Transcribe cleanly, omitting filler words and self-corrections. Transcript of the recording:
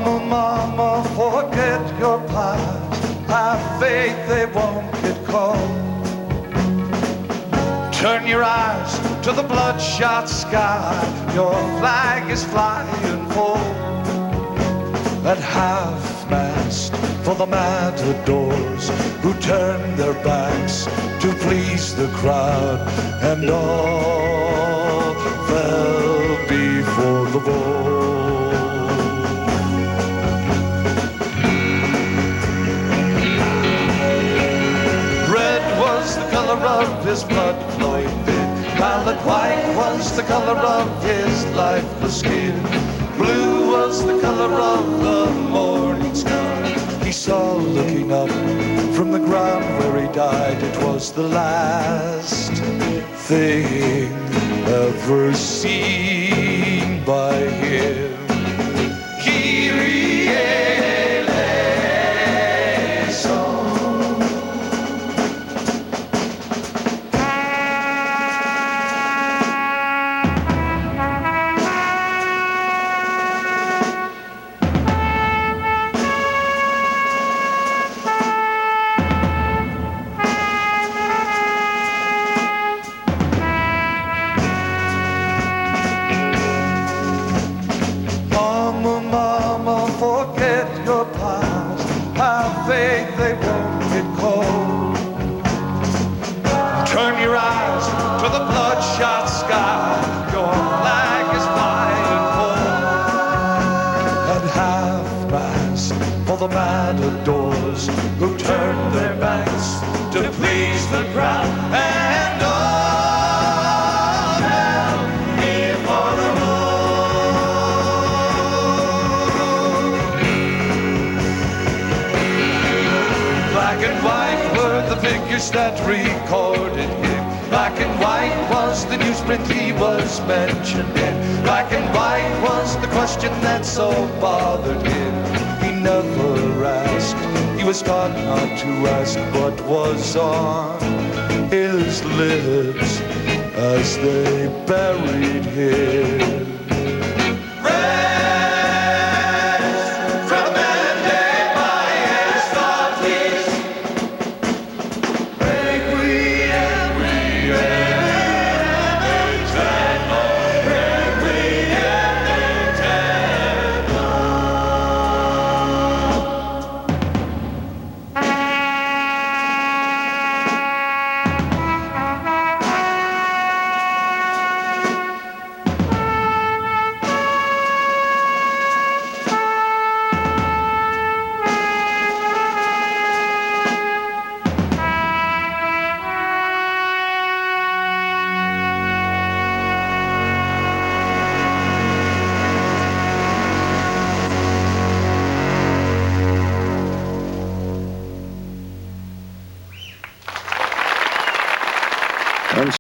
Mama, forget your past. Have faith they won't get caught. Turn your eyes to the bloodshot sky. Your flag is flying full. At half-mast for the matadors who turn their backs to please the crowd, and all fell before the bull. Red was the color of his blood flowing bit. Pallid white was the color of his lifeless skin. Blue was the color of the morning sky. He saw looking up from the ground where he died. It was the last thing ever seen by him. Kyrie eleison. Mama, forget your past. Have faith they won't get cold. Turn your eyes to the bloodshot sky. Your flag is flying full. At half-mast for the matadors who turn their backs to please the crowd, and all hell before the bull. Black and white were the figures that recorded him. Black and white was the newsprint he was mentioned in. Black and white was the question that so bothered him. He never asked, he was taught not to ask what was on his lips as they buried him.